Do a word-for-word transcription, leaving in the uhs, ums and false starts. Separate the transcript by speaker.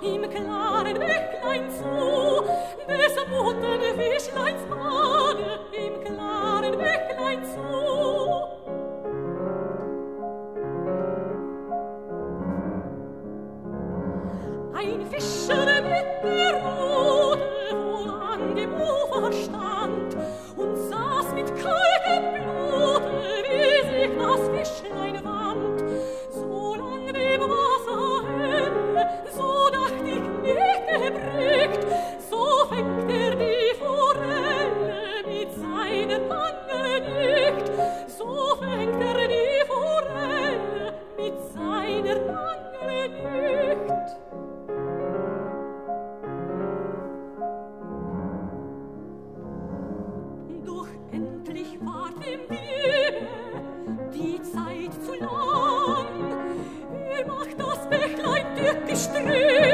Speaker 1: im klaren Bächlein zu, des muttern Fischleins Mage, im klaren Bächlein zu. Ein Fischer mit der Rute, wo an dem Ufer stand, und saß mit kaltem Blute, wie sich das Fischlein wand. So lang dem Wasser helle, so dacht ich nicht gebreckt, so fängt er die Forelle mit seiner Wange nicht, so fängt er die Forelle mit seiner Wange nicht. Doch endlich war dem Diebe die Zeit zu lang. Er macht das Bächlein durch die Ströme,